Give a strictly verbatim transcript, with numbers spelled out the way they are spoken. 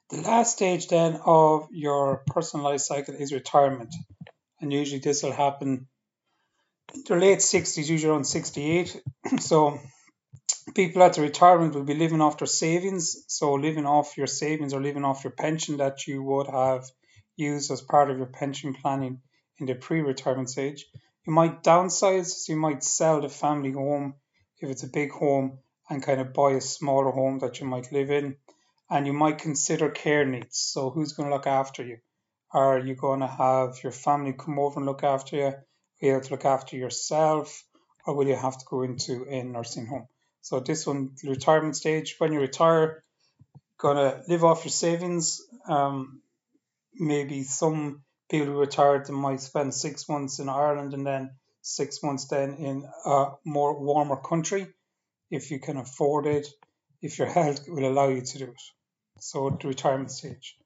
The last stage then of your personal life cycle is retirement. And usually this will happen in their late sixties, usually around sixty-eight. So people at the retirement will be living off their savings. So living off your savings or living off your pension that you would have used as part of your pension planning in the pre-retirement stage. You might downsize, so you might sell the family home if it's a big home and kind of buy a smaller home that you might live in. And you might consider care needs. So who's going to look after you? Are you going to have your family come over and look after you? Are you able to look after yourself? Or will you have to go into a nursing home? So this one, the retirement stage, when you retire, gonna live off your savings. Um, maybe some people who retired they might spend six months in Ireland and then six months then in a more warmer country if you can afford it, if your health will allow you to do it. So the retirement stage.